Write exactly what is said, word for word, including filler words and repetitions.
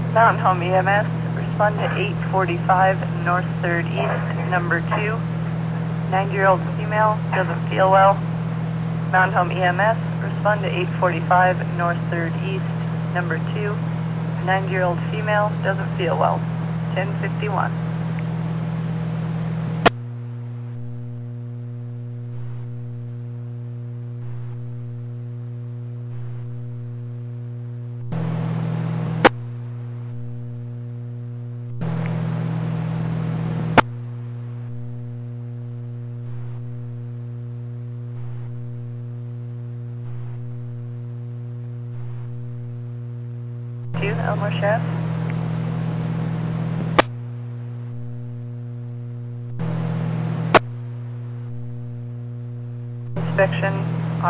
Mountain Home E M S, respond to eight forty-five North third East, number two. ninety-year-old female, doesn't feel well. Mountain Home E M S, respond to eight forty-five North third East, number two. ninety-year-old female, doesn't feel well. ten fifty-one. two, Elmore Chef. Inspection